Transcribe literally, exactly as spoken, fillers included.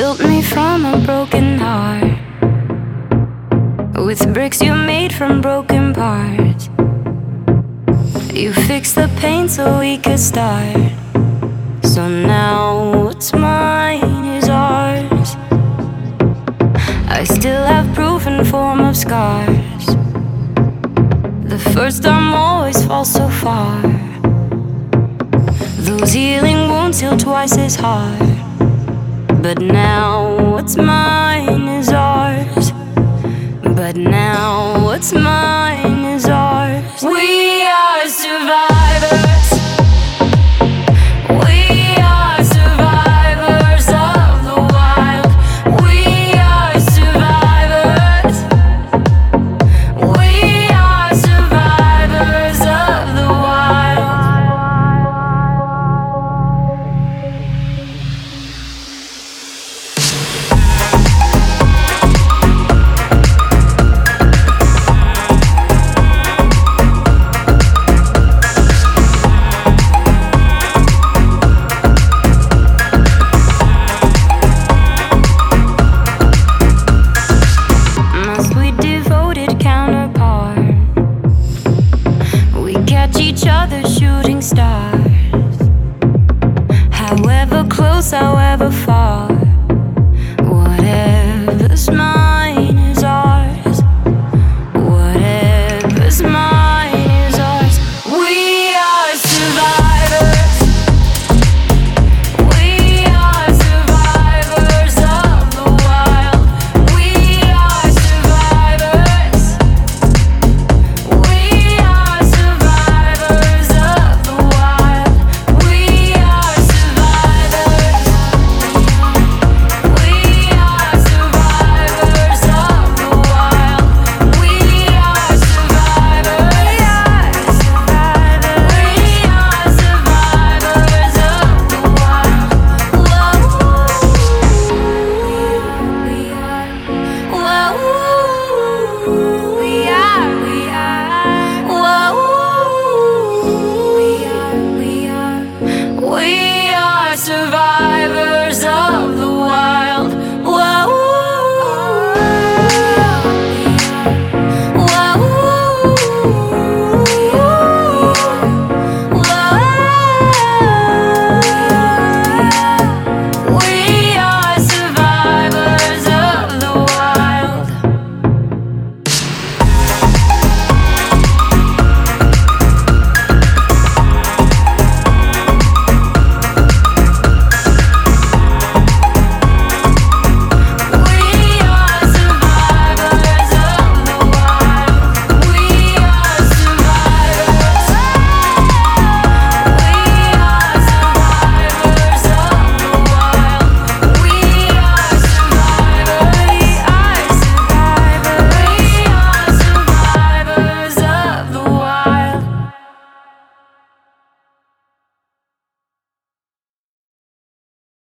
built me from a broken heart, with bricks you made from broken parts. You fixed the pain so we could start. So now what's mine is ours. I still have proof in form of scars. The first time always falls so far. Those healing wounds heal twice as hard. But now what's mine